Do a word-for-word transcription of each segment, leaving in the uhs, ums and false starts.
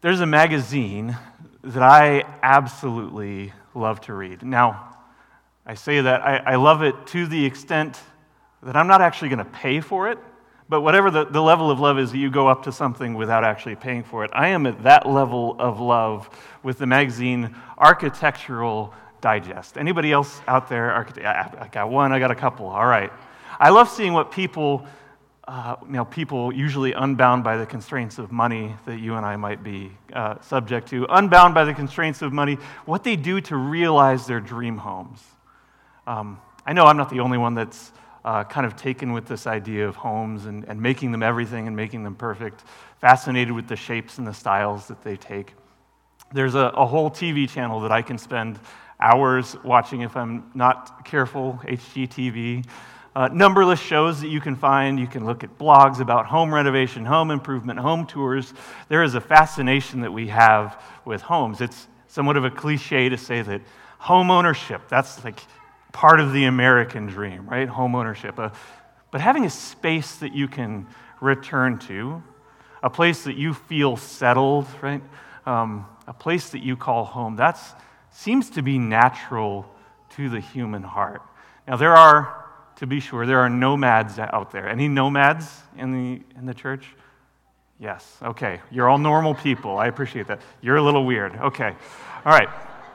There's a magazine that I absolutely love to read. Now, I say that I, I love it to the extent that I'm not actually going to pay for it, but whatever the, the level of love is that you go up to something without actually paying for it, I am at that level of love with the magazine Architectural Digest. Anybody else out there? Architect- I got one, I got a couple, all right. I love seeing what people, uh, you know, people usually unbound by the constraints of money that you and I might be uh, subject to, unbound by the constraints of money, what they do to realize their dream homes. Um, I know I'm not the only one that's uh, kind of taken with this idea of homes and, and making them everything and making them perfect, fascinated with the shapes and the styles that they take. There's a, a whole T V channel that I can spend hours watching if I'm not careful, H G T V. Uh, numberless shows that you can find. You can look at blogs about home renovation, home improvement, home tours. There is a fascination that we have with homes. It's somewhat of a cliche to say that home ownership, that's like part of the American dream, right? Home ownership. Uh, but having a space that you can return to, a place that you feel settled, right? Um, a place that you call home, that seems to be natural to the human heart. Now, there are, to be sure, there are nomads out there. Any nomads in the in the church? Yes. Okay. You're all normal people. I appreciate that. You're a little weird. Okay. All right.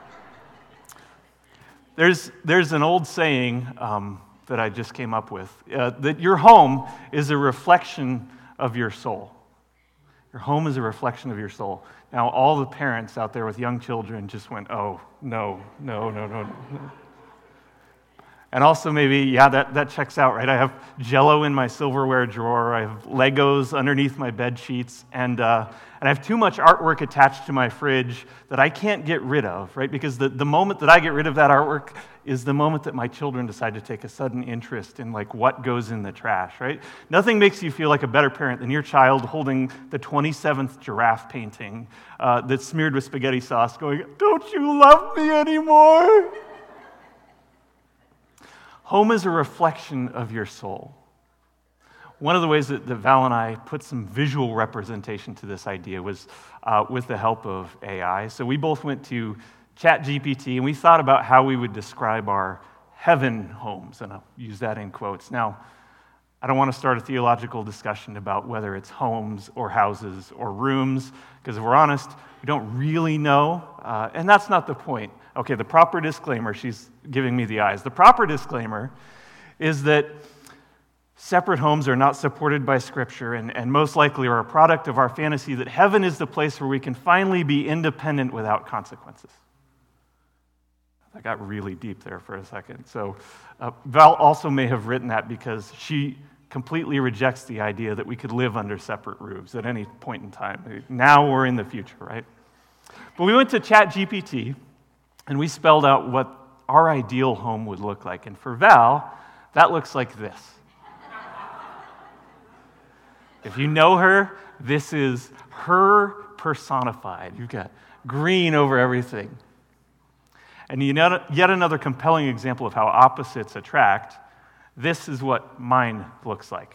There's there's an old saying um, that I just came up with, uh, that your home is a reflection of your soul. Your home is a reflection of your soul. Now, all the parents out there with young children just went, oh, no, no, no, no, no. And also maybe, yeah, that, that checks out, right? I have Jell-O in my silverware drawer. I have Legos underneath my bed sheets. And, uh, and I have too much artwork attached to my fridge that I can't get rid of, right? Because the, the moment that I get rid of that artwork is the moment that my children decide to take a sudden interest in, like, what goes in the trash, right? Nothing makes you feel like a better parent than your child holding the twenty-seventh giraffe painting uh, that's smeared with spaghetti sauce going, "Don't you love me anymore?" Home is a reflection of your soul. One of the ways that, that Val and I put some visual representation to this idea was uh, with the help of A I. So we both went to ChatGPT and we thought about how we would describe our heaven homes, and I'll use that in quotes. Now, I don't want to start a theological discussion about whether it's homes or houses or rooms, because if we're honest, we don't really know, uh, and that's not the point. Okay, the proper disclaimer, she's giving me the eyes. The proper disclaimer is that separate homes are not supported by Scripture and, and most likely are a product of our fantasy that heaven is the place where we can finally be independent without consequences. I got really deep there for a second. So uh, Val also may have written that because she completely rejects the idea that we could live under separate roofs at any point in time, now or in the future, right? But we went to ChatGPT, and we spelled out what our ideal home would look like. And for Val, that looks like this. If you know her, this is her personified. You've got green over everything. And you know, yet another compelling example of how opposites attract, this is what mine looks like.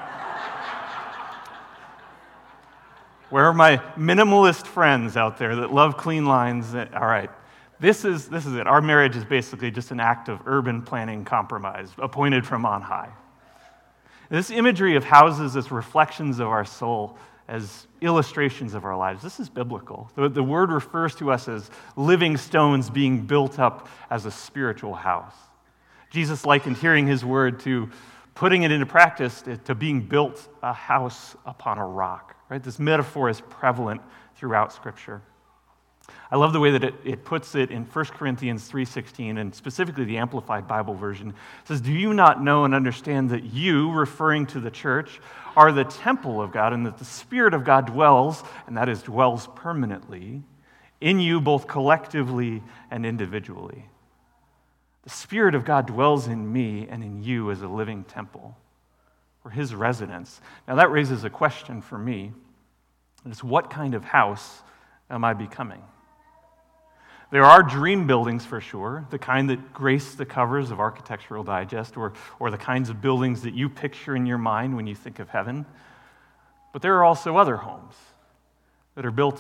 Where are my minimalist friends out there that love clean lines? All right. This is this is it. Our marriage is basically just an act of urban planning compromise, appointed from on high. This imagery of houses as reflections of our soul, as illustrations of our lives, this is biblical. The, the word refers to us as living stones being built up as a spiritual house. Jesus likened hearing his word to putting it into practice, to being built a house upon a rock. Right? This metaphor is prevalent throughout Scripture. I love the way that it, it puts it in First Corinthians three sixteen, and specifically the Amplified Bible version. It says, "Do you not know and understand that you," referring to the church, "are the temple of God, and that the Spirit of God dwells," and that is dwells permanently, "in you both collectively and individually." The Spirit of God dwells in me and in you as a living temple. For his residence. Now that raises a question for me. It's what kind of house am I becoming? There are dream buildings for sure, the kind that grace the covers of Architectural Digest, or, or the kinds of buildings that you picture in your mind when you think of heaven. But there are also other homes that are built of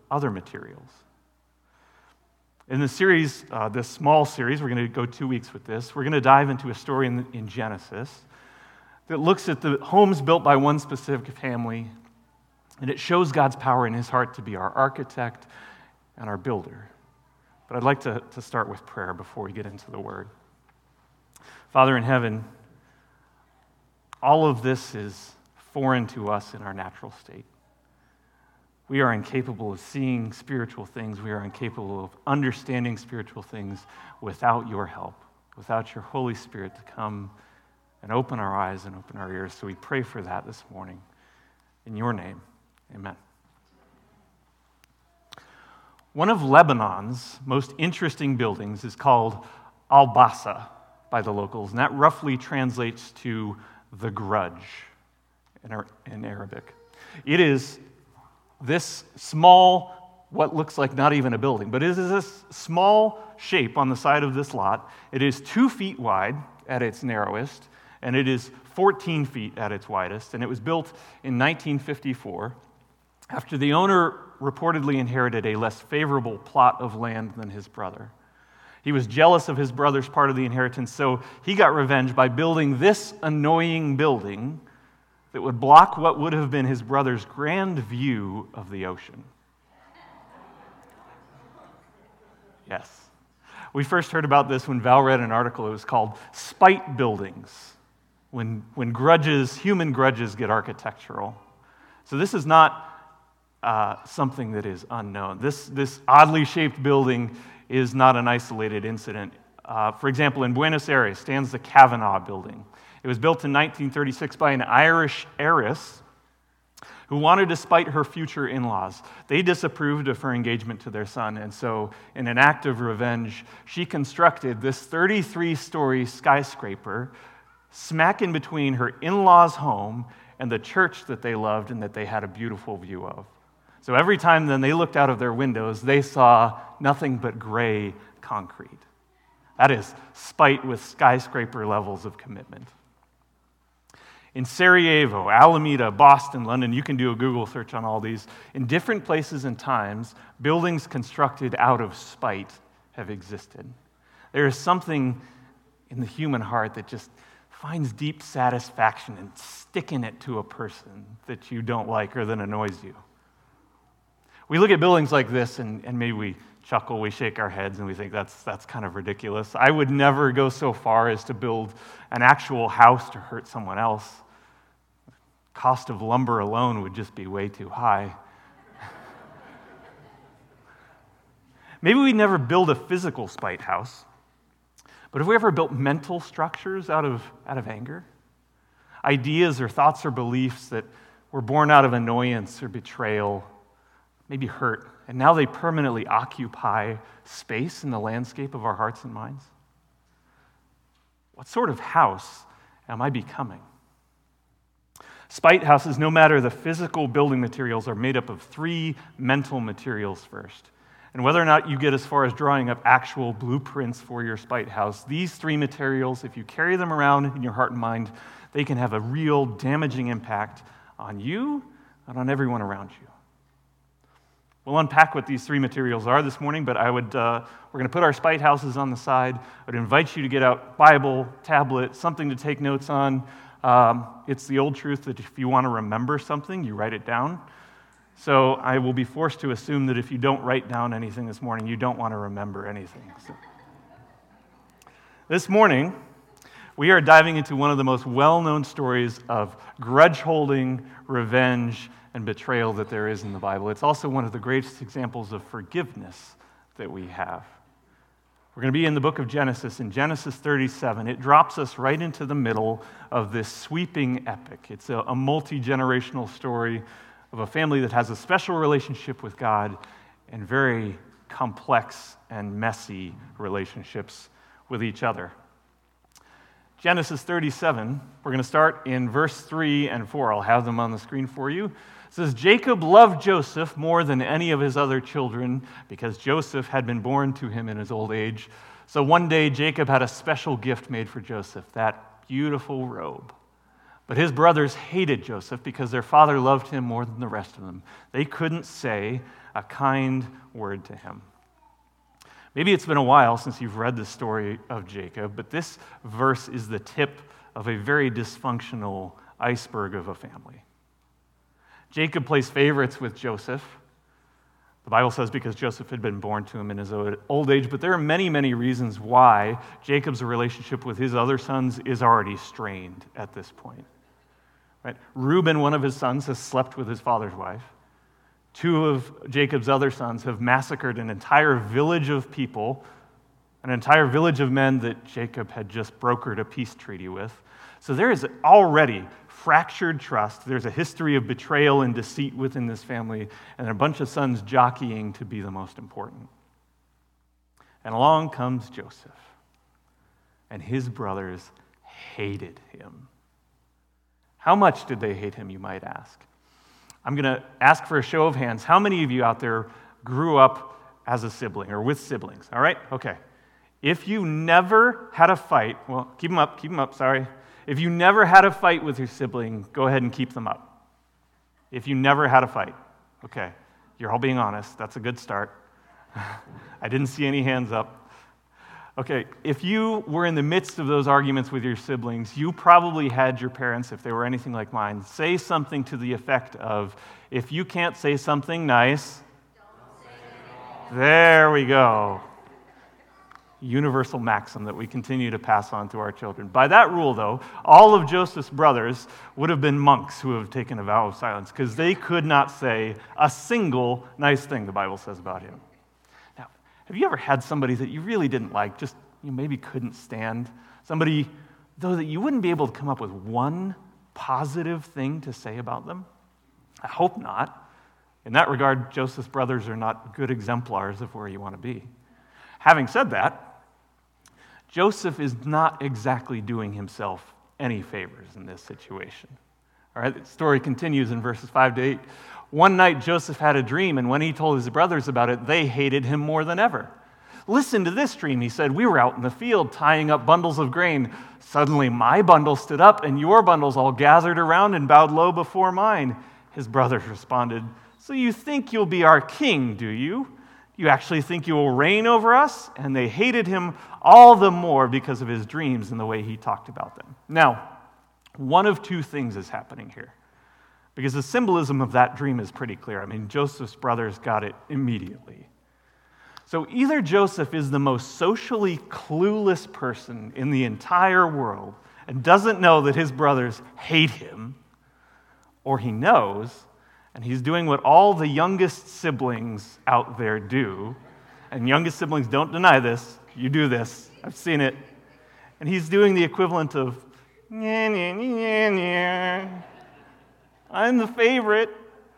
other materials. In the series, uh, this small series, we're going to go two weeks with this, we're going to dive into a story in, in Genesis that looks at the homes built by one specific family, and it shows God's power in his heart to be our architect and our builder. But I'd like to, to start with prayer before we get into the word. Father in heaven, all of this is foreign to us in our natural state. We are incapable of seeing spiritual things. We are incapable of understanding spiritual things without your help, without your Holy Spirit to come and open our eyes and open our ears. So we pray for that this morning. In your name, amen. One of Lebanon's most interesting buildings is called Al-Bassa by the locals, and that roughly translates to the grudge in Arabic. It is this small, what looks like not even a building, but it is this small shape on the side of this lot. It is two feet wide at its narrowest, and it is fourteen feet at its widest, and it was built in nineteen fifty-four after the owner reportedly inherited a less favorable plot of land than his brother. He was jealous of his brother's part of the inheritance, so he got revenge by building this annoying building that would block what would have been his brother's grand view of the ocean. Yes. We first heard about this when Val read an article. It was called Spite Buildings, when, when grudges, human grudges get architectural. So this is not uh, something that is unknown. This, this oddly shaped building is not an isolated incident. Uh, for example, in Buenos Aires stands the Kavanaugh Building. It was built in nineteen thirty-six by an Irish heiress who wanted to spite her future in-laws. They disapproved of her engagement to their son, and so in an act of revenge, she constructed this thirty-three story skyscraper smack in between her in-laws' home and the church that they loved and that they had a beautiful view of. So every time then they looked out of their windows, they saw nothing but gray concrete. That is spite with skyscraper levels of commitment. In Sarajevo, Alameda, Boston, London, you can do a Google search on all these. In different places and times, buildings constructed out of spite have existed. There is something in the human heart that just finds deep satisfaction in sticking it to a person that you don't like or that annoys you. We look at buildings like this and, and maybe we chuckle, we shake our heads, and we think that's that's kind of ridiculous. I would never go so far as to build an actual house to hurt someone else. Cost of lumber alone would just be way too high. Maybe we'd never build a physical spite house, but have we ever built mental structures out of, out of anger? Ideas or thoughts or beliefs that were born out of annoyance or betrayal, maybe hurt, and now they permanently occupy space in the landscape of our hearts and minds? What sort of house am I becoming? Spite houses, no matter the physical building materials, are made up of three mental materials first. And whether or not you get as far as drawing up actual blueprints for your spite house, these three materials, if you carry them around in your heart and mind, they can have a real damaging impact on you and on everyone around you. We'll unpack what these three materials are this morning, but I would uh, we're going to put our spite houses on the side. I would invite you to get out Bible, tablet, something to take notes on. Um, it's the old truth that if you want to remember something, you write it down. So I will be forced to assume that if you don't write down anything this morning, you don't want to remember anything. So. This morning, we are diving into one of the most well-known stories of grudge-holding, revenge, and betrayal that there is in the Bible. It's also one of the greatest examples of forgiveness that we have. We're going to be in the book of Genesis, in Genesis thirty-seven. It drops us right into the middle of this sweeping epic. It's a, a multi-generational story of a family that has a special relationship with God and very complex and messy relationships with each other. Genesis thirty-seven, we're going to start in verse three and four. I'll have them on the screen for you. It says, Jacob loved Joseph more than any of his other children because Joseph had been born to him in his old age. So one day Jacob had a special gift made for Joseph, that beautiful robe. But his brothers hated Joseph because their father loved him more than the rest of them. They couldn't say a kind word to him. Maybe it's been a while since you've read the story of Jacob, but this verse is the tip of a very dysfunctional iceberg of a family. Jacob plays favorites with Joseph. The Bible says because Joseph had been born to him in his old age, but there are many, many reasons why Jacob's relationship with his other sons is already strained at this point. Right? Reuben, one of his sons, has slept with his father's wife. Two of Jacob's other sons have massacred an entire village of people, an entire village of men that Jacob had just brokered a peace treaty with. So there is already fractured trust. There's a history of betrayal and deceit within this family, and a bunch of sons jockeying to be the most important. And along comes Joseph, and his brothers hated him. How much did they hate him, you might ask? I'm going to ask for a show of hands. How many of you out there grew up as a sibling or with siblings? All right? Okay. If you never had a fight, well, keep them up, keep them up, sorry. If you never had a fight with your sibling, go ahead and keep them up. If you never had a fight, okay. You're all being honest. That's a good start. I didn't see any hands up. Okay, if you were in the midst of those arguments with your siblings, you probably had your parents, if they were anything like mine, say something to the effect of, if you can't say something nice, don't say it. There we go. Universal maxim that we continue to pass on to our children. By that rule, though, all of Joseph's brothers would have been monks who have taken a vow of silence because they could not say a single nice thing the Bible says about him. Have you ever had somebody that you really didn't like, just you maybe couldn't stand? Somebody, though, that you wouldn't be able to come up with one positive thing to say about them? I hope not. In that regard, Joseph's brothers are not good exemplars of where you want to be. Having said that, Joseph is not exactly doing himself any favors in this situation. All right, the story continues in verses five to eight. One night, Joseph had a dream, and when he told his brothers about it, they hated him more than ever. Listen to this dream, he said. We were out in the field tying up bundles of grain. Suddenly, my bundle stood up, and your bundles all gathered around and bowed low before mine. His brothers responded, so you think you'll be our king, do you? You actually think you will reign over us? And they hated him all the more because of his dreams and the way he talked about them. Now, one of two things is happening here. Because the symbolism of that dream is pretty clear. I mean, Joseph's brothers got it immediately. So either Joseph is the most socially clueless person in the entire world and doesn't know that his brothers hate him, or he knows, and he's doing what all the youngest siblings out there do, and youngest siblings don't deny this, you do this, I've seen it, and he's doing the equivalent of, nyeh, nyeh, nyeh, nyeh. I'm the favorite.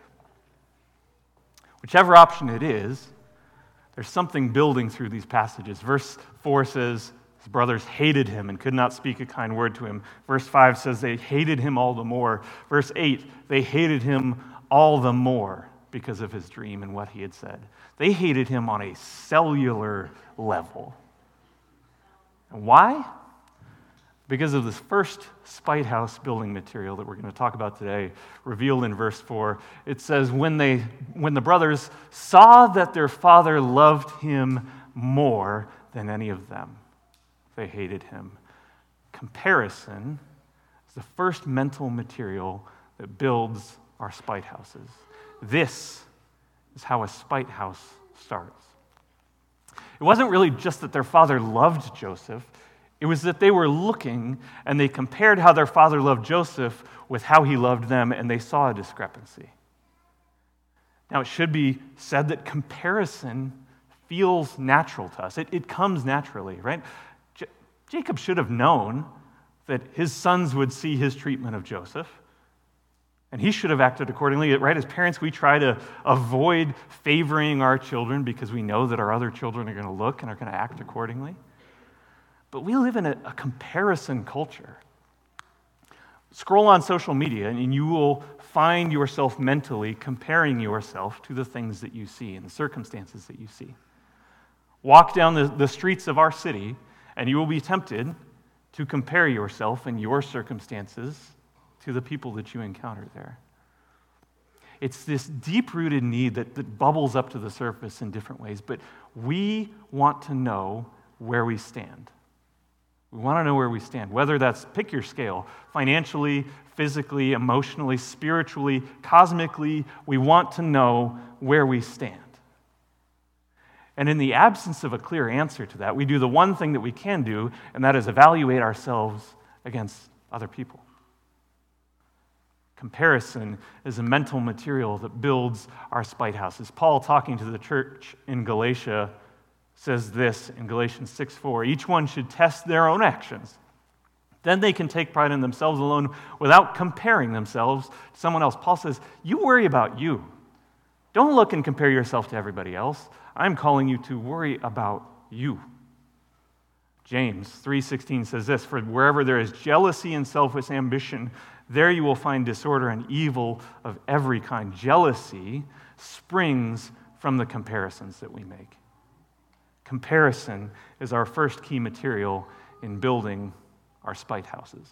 Whichever option it is, there's something building through these passages. Verse four says, his brothers hated him and could not speak a kind word to him. Verse five says they hated him all the more. Verse eight, they hated him all the more because of his dream and what he had said. They hated him on a cellular level. And why? Because of this first spite house building material that we're going to talk about today, revealed in verse four. It says, when they, when the brothers saw that their father loved him more than any of them, they hated him. Comparison is the first mental material that builds our spite houses. This is how a spite house starts. It wasn't really just that their father loved Joseph. It was that they were looking and they compared how their father loved Joseph with how he loved them, and they saw a discrepancy. Now, it should be said that comparison feels natural to us. It, it comes naturally, right? J- Jacob should have known that his sons would see his treatment of Joseph, and he should have acted accordingly, right? As parents, we try to avoid favoring our children because we know that our other children are going to look and are going to act accordingly. But we live in a, a comparison culture. Scroll on social media and you will find yourself mentally comparing yourself to the things that you see and the circumstances that you see. Walk down the, the streets of our city and you will be tempted to compare yourself and your circumstances to the people that you encounter there. It's this deep-rooted need that, that bubbles up to the surface in different ways, but we want to know where we stand. We want to know where we stand, whether that's, pick your scale, financially, physically, emotionally, spiritually, cosmically, we want to know where we stand. And in the absence of a clear answer to that, we do the one thing that we can do, and that is evaluate ourselves against other people. Comparison is a mental material that builds our spite houses. Paul, talking to the church in Galatia, says this in Galatians six four, each one should test their own actions. Then they can take pride in themselves alone without comparing themselves to someone else. Paul says, you worry about you. Don't look and compare yourself to everybody else. I'm calling you to worry about you. James three sixteen says this, for wherever there is jealousy and selfish ambition, there you will find disorder and evil of every kind. Jealousy springs from the comparisons that we make. Comparison is our first key material in building our spite houses.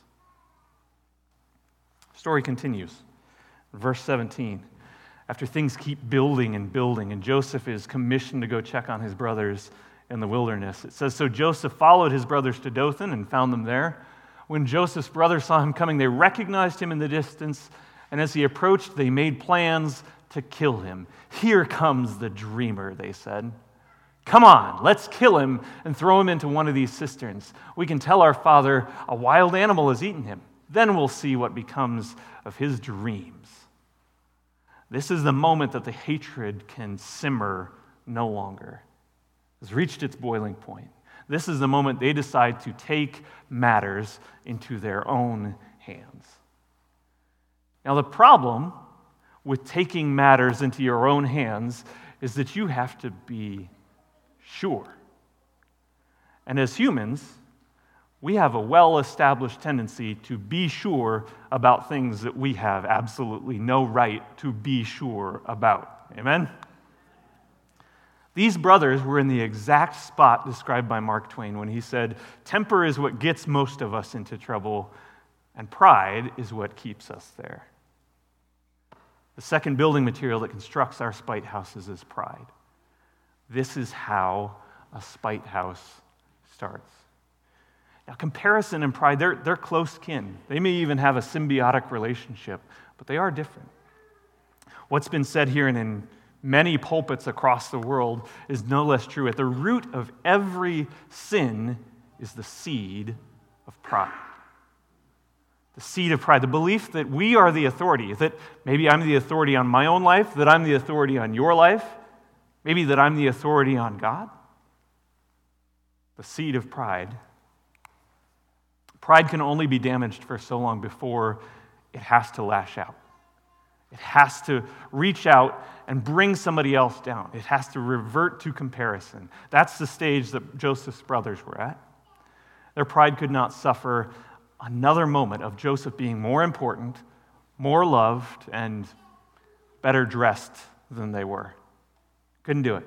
Story continues. Verse seventeen. After things keep building and building, and Joseph is commissioned to go check on his brothers in the wilderness. It says, so Joseph followed his brothers to Dothan and found them there. When Joseph's brothers saw him coming, they recognized him in the distance, and as he approached, they made plans to kill him. Here comes the dreamer, they said. Come on, let's kill him and throw him into one of these cisterns. We can tell our father a wild animal has eaten him. Then we'll see what becomes of his dreams. This is the moment that the hatred can simmer no longer. It's reached its boiling point. This is the moment they decide to take matters into their own hands. Now, the problem with taking matters into your own hands is that you have to be sure. And as humans, we have a well-established tendency to be sure about things that we have absolutely no right to be sure about. Amen? These brothers were in the exact spot described by Mark Twain when he said, temper is what gets most of us into trouble, and pride is what keeps us there. The second building material that constructs our spite houses is pride. This is how a spite house starts. Now, comparison and pride, they're, they're close kin. They may even have a symbiotic relationship, but they are different. What's been said here and in many pulpits across the world is no less true. At the root of every sin is the seed of pride. The seed of pride, the belief that we are the authority, that maybe I'm the authority on my own life, that I'm the authority on your life, maybe that I'm the authority on God. The seed of pride. Pride can only be damaged for so long before it has to lash out. It has to reach out and bring somebody else down. It has to revert to comparison. That's the stage that Joseph's brothers were at. Their pride could not suffer another moment of Joseph being more important, more loved, and better dressed than they were. Couldn't do it.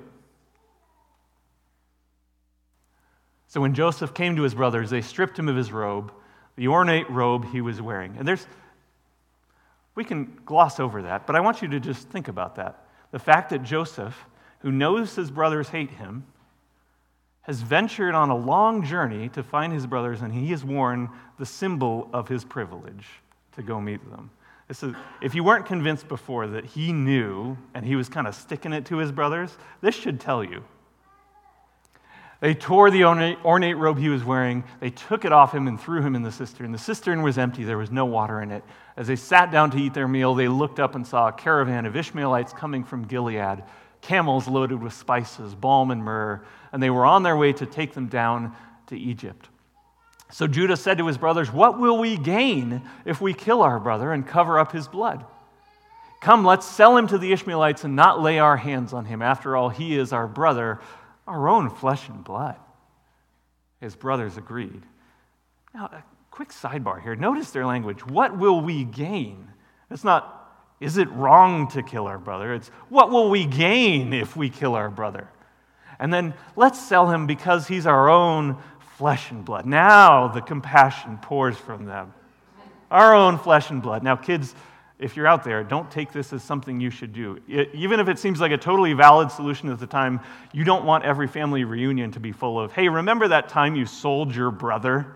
So when Joseph came to his brothers, they stripped him of his robe, the ornate robe he was wearing. And there's, we can gloss over that, but I want you to just think about that. The fact that Joseph, who knows his brothers hate him, has ventured on a long journey to find his brothers, and he has worn the symbol of his privilege to go meet them. This is, if you weren't convinced before that he knew and he was kind of sticking it to his brothers, this should tell you. They tore the ornate, ornate robe he was wearing. They took it off him and threw him in the cistern. The cistern was empty. There was no water in it. As they sat down to eat their meal, they looked up and saw a caravan of Ishmaelites coming from Gilead, camels loaded with spices, balm and myrrh, and they were on their way to take them down to Egypt. So Judah said to his brothers, "What will we gain if we kill our brother and cover up his blood? Come, let's sell him to the Ishmaelites and not lay our hands on him. After all, he is our brother, our own flesh and blood." His brothers agreed. Now, a quick sidebar here. Notice their language. What will we gain? It's not, is it wrong to kill our brother? It's, what will we gain if we kill our brother? And then, let's sell him because he's our own flesh and blood. Now the compassion pours from them. our own flesh and blood. Now, kids, if you're out there, don't take this as something you should do. It, even if it seems like a totally valid solution at the time, you don't want every family reunion to be full of, hey, remember that time you sold your brother?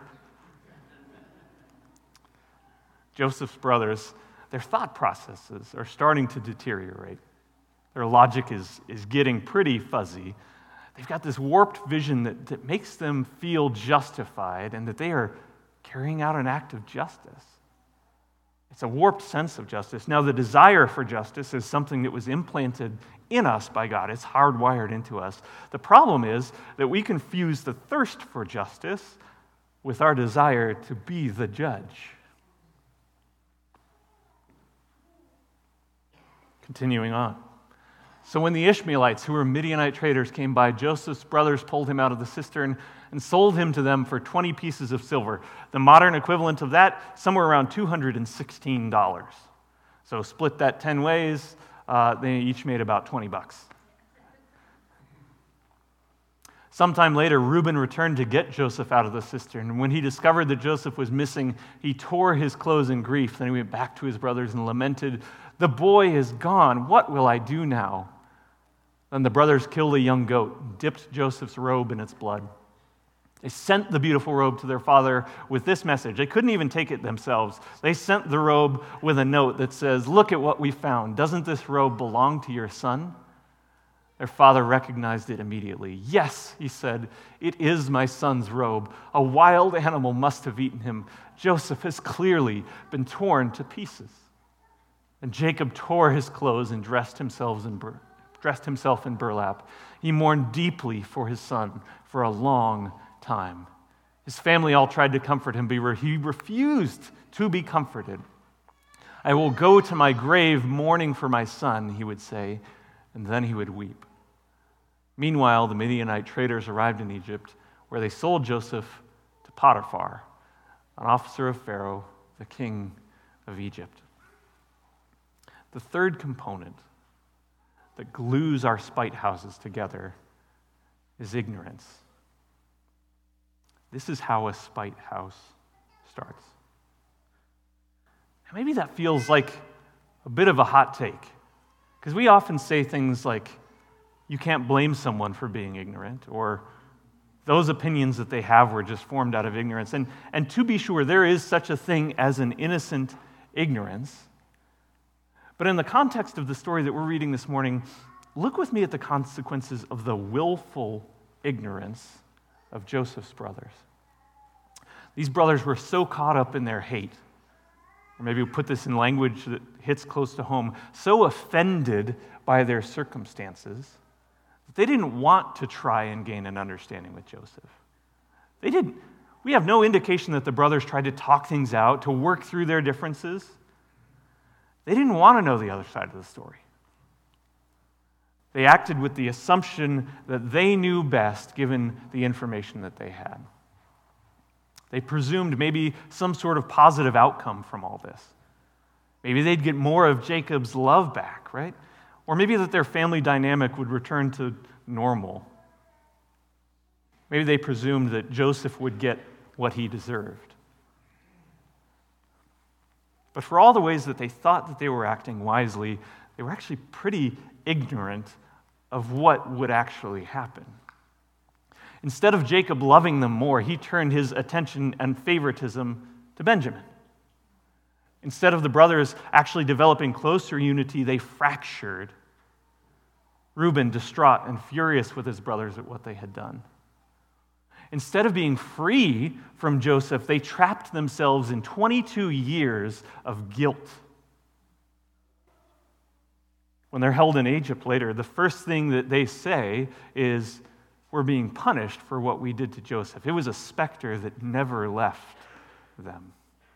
Joseph's brothers, their thought processes are starting to deteriorate. Their logic is, is getting pretty fuzzy. They've got this warped vision that, that makes them feel justified and that they are carrying out an act of justice. It's a warped sense of justice. Now, the desire for justice is something that was implanted in us by God. It's hardwired into us. The problem is that we confuse the thirst for justice with our desire to be the judge. Continuing on. So when the Ishmaelites, who were Midianite traders, came by, Joseph's brothers pulled him out of the cistern and sold him to them for twenty pieces of silver. The modern equivalent of that, somewhere around two hundred sixteen dollars. So split that ten ways, uh, they each made about twenty bucks. Sometime later, Reuben returned to get Joseph out of the cistern. And when he discovered that Joseph was missing, he tore his clothes in grief. Then he went back to his brothers and lamented, "The boy is gone. What will I do now?" Then the brothers killed a young goat and dipped Joseph's robe in its blood. They sent the beautiful robe to their father with this message. They couldn't even take it themselves. They sent the robe with a note that says, "Look at what we found. Doesn't this robe belong to your son?" Their father recognized it immediately. "Yes," he said, "it is my son's robe. A wild animal must have eaten him. Joseph has clearly been torn to pieces." And Jacob tore his clothes and dressed himself in bur- dressed himself in burlap. He mourned deeply for his son for a long time. His family all tried to comfort him, but he refused to be comforted. "I will go to my grave mourning for my son," he would say, and then he would weep. Meanwhile, the Midianite traders arrived in Egypt, where they sold Joseph to Potiphar, an officer of Pharaoh, the king of Egypt. The third component that glues our spite houses together is ignorance. This is how a spite house starts. And maybe that feels like a bit of a hot take, because we often say things like, you can't blame someone for being ignorant, or those opinions that they have were just formed out of ignorance. And, and to be sure, there is such a thing as an innocent ignorance. But in the context of the story that we're reading this morning, look with me at the consequences of the willful ignorance of Joseph's brothers. These brothers were so caught up in their hate, or maybe we'll put this in language that hits close to home, so offended by their circumstances, that they didn't want to try and gain an understanding with Joseph. They didn't. We have no indication that the brothers tried to talk things out, to work through their differences. They didn't want to know the other side of the story. They acted with the assumption that they knew best given the information that they had. They presumed maybe some sort of positive outcome from all this. Maybe they'd get more of Jacob's love back, right? Or maybe that their family dynamic would return to normal. Maybe they presumed that Joseph would get what he deserved. But for all the ways that they thought that they were acting wisely, they were actually pretty ignorant of what would actually happen. Instead of Jacob loving them more, he turned his attention and favoritism to Benjamin. Instead of the brothers actually developing closer unity, they fractured. Reuben, distraught and furious with his brothers at what they had done. Instead of being free from Joseph, they trapped themselves in twenty-two years of guilt. When they're held in Egypt later, the first thing that they say is, "We're being punished for what we did to Joseph." It was a specter that never left them.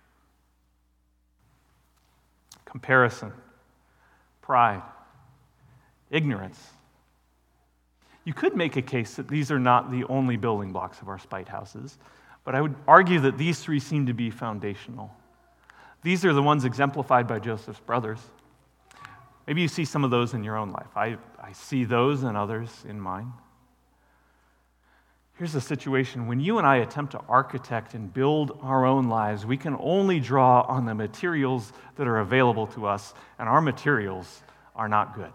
Comparison, pride, ignorance. You could make a case that these are not the only building blocks of our spite houses, but I would argue that these three seem to be foundational. These are the ones exemplified by Joseph's brothers. Maybe you see some of those in your own life. I, I see those and others in mine. Here's the situation. When you and I attempt to architect and build our own lives, we can only draw on the materials that are available to us, and our materials are not good.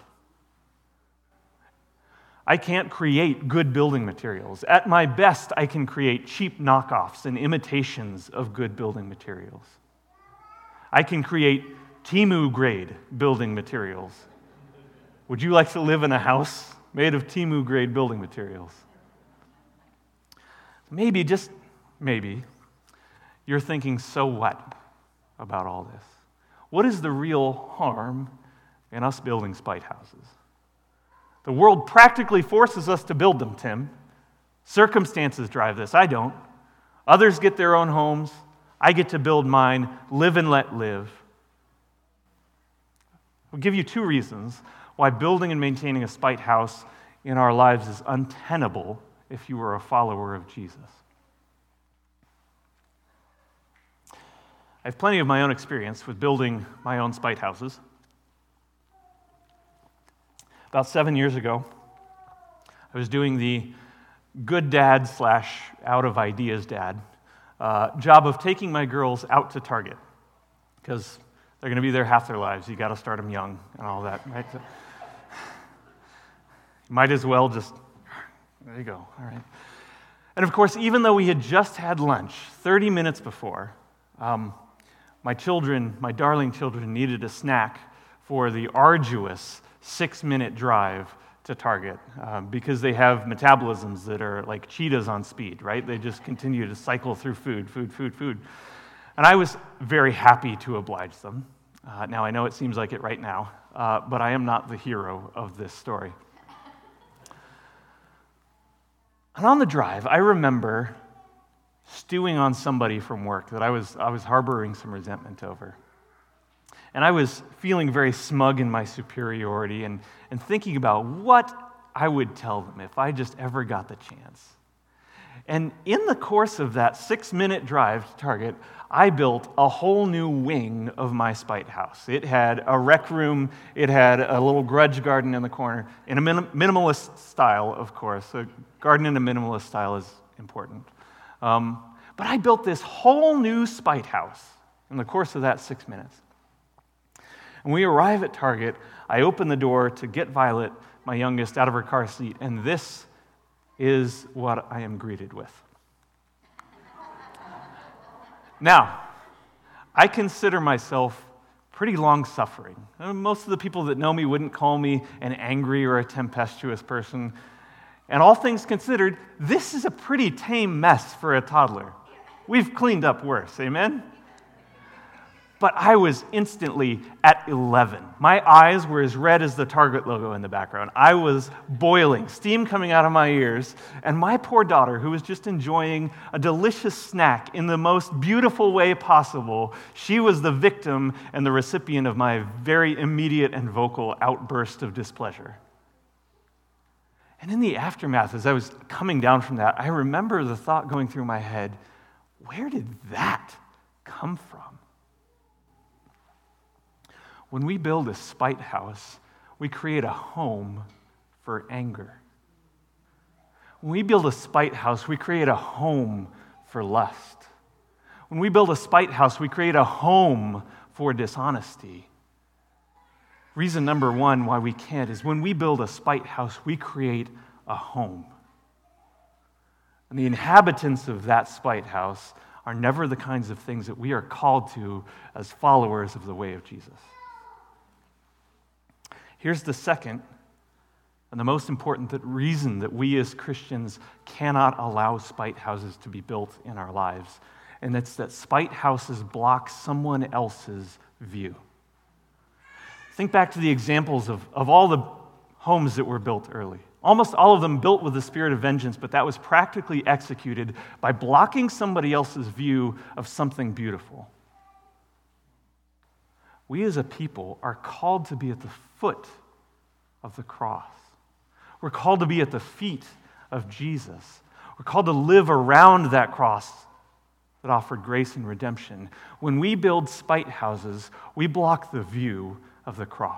I can't create good building materials. At my best, I can create cheap knockoffs and imitations of good building materials. I can create Temu-grade building materials. Would you like to live in a house made of Temu-grade building materials? Maybe, just maybe, you're thinking, so what about all this? What is the real harm in us building spite houses? The world practically forces us to build them, Tim. Circumstances drive this. I don't. Others get their own homes. I get to build mine. Live and let live. I'll give you two reasons why building and maintaining a spite house in our lives is untenable if you are a follower of Jesus. I have plenty of my own experience with building my own spite houses. About seven years ago, I was doing the good dad slash out of ideas dad uh, job of taking my girls out to Target, because they're going to be there half their lives. You got to start them young and all that, right? So, might as well just, there you go, all right. And of course, even though we had just had lunch thirty minutes before, um, my children, my darling children, needed a snack for the arduous six-minute drive to Target um, because they have metabolisms that are like cheetahs on speed, right? They just continue to cycle through food, food, food, food. And I was very happy to oblige them. Uh, now, I know it seems like it right now, uh, but I am not the hero of this story. And on the drive, I remember stewing on somebody from work that I was I was harboring some resentment over. And I was feeling very smug in my superiority and, and thinking about what I would tell them if I just ever got the chance. And in the course of that six-minute drive to Target, I built a whole new wing of my spite house. It had a rec room, it had a little grudge garden in the corner, in a minim- minimalist style, of course. A garden in a minimalist style is important. Um, but I built this whole new spite house in the course of that six minutes. When we arrive at Target, I open the door to get Violet, my youngest, out of her car seat, and this is what I am greeted with. Now, I consider myself pretty long-suffering. Most of the people that know me wouldn't call me an angry or a tempestuous person. And all things considered, this is a pretty tame mess for a toddler. We've cleaned up worse, amen? But I was instantly at eleven. My eyes were as red as the Target logo in the background. I was boiling, steam coming out of my ears, and my poor daughter, who was just enjoying a delicious snack in the most beautiful way possible, she was the victim and the recipient of my very immediate and vocal outburst of displeasure. And in the aftermath, as I was coming down from that, I remember the thought going through my head, where did that come from? When we build a spite house, we create a home for anger. When we build a spite house, we create a home for lust. When we build a spite house, we create a home for dishonesty. Reason number one why we can't is when we build a spite house, we create a home. And the inhabitants of that spite house are never the kinds of things that we are called to as followers of the way of Jesus. Here's the second and the most important reason that we as Christians cannot allow spite houses to be built in our lives, and it's that spite houses block someone else's view. Think back to the examples of, of all the homes that were built early. Almost all of them built with the spirit of vengeance, but that was practically executed by blocking somebody else's view of something beautiful. We as a people are called to be at the foot of the cross. We're called to be at the feet of Jesus. We're called to live around that cross that offered grace and redemption. When we build spite houses, we block the view of the cross.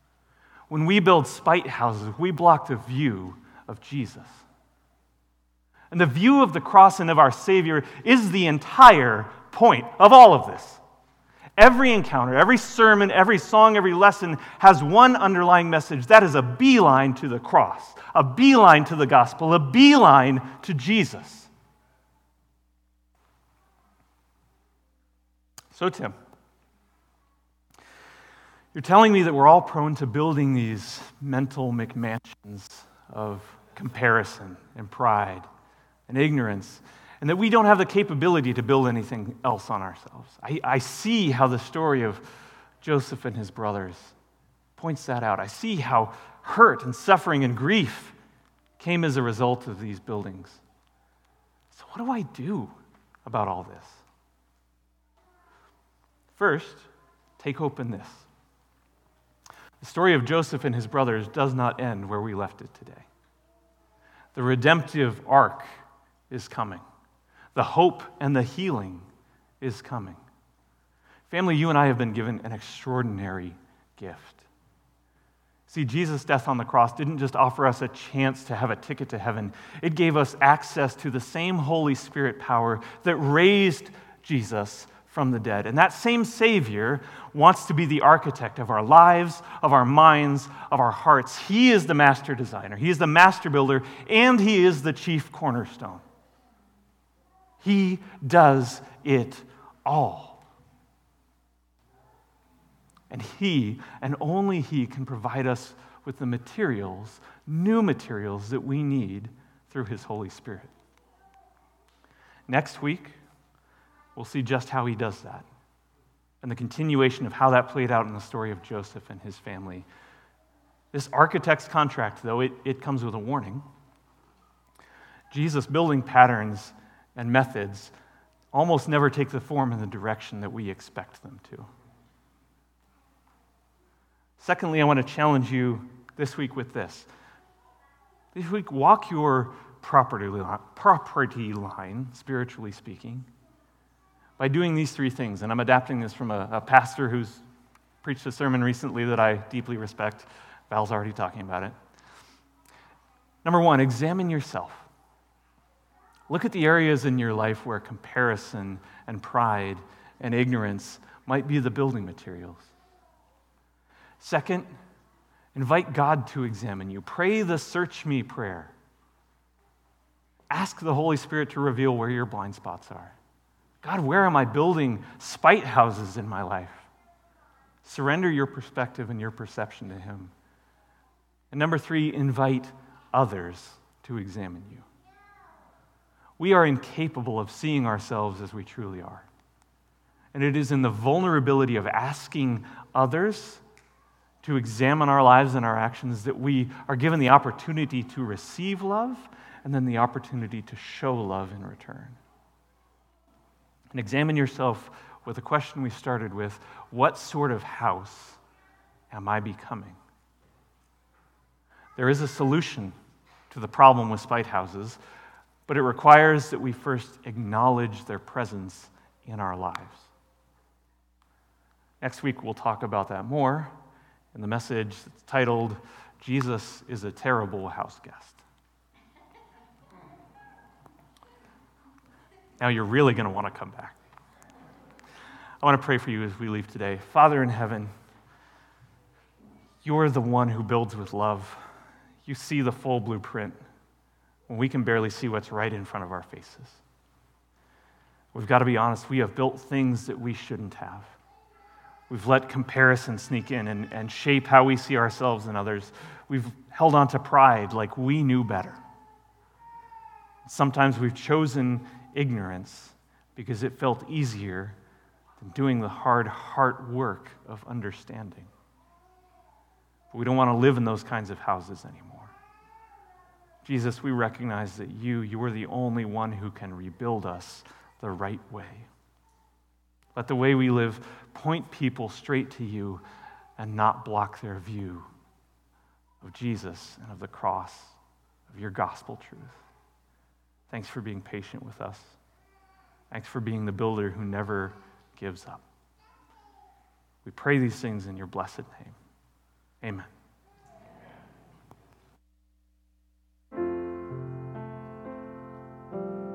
When we build spite houses, we block the view of Jesus. And the view of the cross and of our Savior is the entire point of all of this. Every encounter, every sermon, every song, every lesson has one underlying message. That is a beeline to the cross, a beeline to the gospel, a beeline to Jesus. So, Tim, you're telling me that we're all prone to building these mental McMansions of comparison and pride and ignorance, and that we don't have the capability to build anything else on ourselves. I, I see how the story of Joseph and his brothers points that out. I see how hurt and suffering and grief came as a result of these buildings. So what do I do about all this? First, take hope in this. The story of Joseph and his brothers does not end where we left it today. The redemptive arc is coming. The hope and the healing is coming. Family, you and I have been given an extraordinary gift. See, Jesus' death on the cross didn't just offer us a chance to have a ticket to heaven. It gave us access to the same Holy Spirit power that raised Jesus from the dead. And that same Savior wants to be the architect of our lives, of our minds, of our hearts. He is the master designer. He is the master builder, and He is the chief cornerstone. He does it all. And He, and only He, can provide us with the materials, new materials that we need through His Holy Spirit. Next week, we'll see just how He does that, and the continuation of how that played out in the story of Joseph and his family. This architect's contract, though, it, it comes with a warning. Jesus' building patterns and methods almost never take the form and the direction that we expect them to. Secondly, I want to challenge you this week with this. This week, walk your property line, property line, spiritually speaking, by doing these three things. And I'm adapting this from a, a pastor who's preached a sermon recently that I deeply respect. Val's already talking about it. Number one, examine yourself. Look at the areas in your life where comparison and pride and ignorance might be the building materials. Second, invite God to examine you. Pray the search me prayer. Ask the Holy Spirit to reveal where your blind spots are. God, where am I building spite houses in my life? Surrender your perspective and your perception to Him. And number three, invite others to examine you. We are incapable of seeing ourselves as we truly are. And it is in the vulnerability of asking others to examine our lives and our actions that we are given the opportunity to receive love and then the opportunity to show love in return. And examine yourself with the question we started with: what sort of house am I becoming? There is a solution to the problem with spite houses, but it requires that we first acknowledge their presence in our lives. Next week, we'll talk about that more in the message that's titled, Jesus is a Terrible House Guest. Now you're really going to want to come back. I want to pray for you as we leave today. Father in heaven, you're the one who builds with love. You see the full blueprint when we can barely see what's right in front of our faces. We've got to be honest, we have built things that we shouldn't have. We've let comparison sneak in and, and shape how we see ourselves and others. We've held on to pride like we knew better. Sometimes we've chosen ignorance because it felt easier than doing the hard heart work of understanding. But we don't want to live in those kinds of houses anymore. Jesus, we recognize that you, you are the only one who can rebuild us the right way. Let the way we live point people straight to you and not block their view of Jesus and of the cross, of your gospel truth. Thanks for being patient with us. Thanks for being the builder who never gives up. We pray these things in your blessed name. Amen.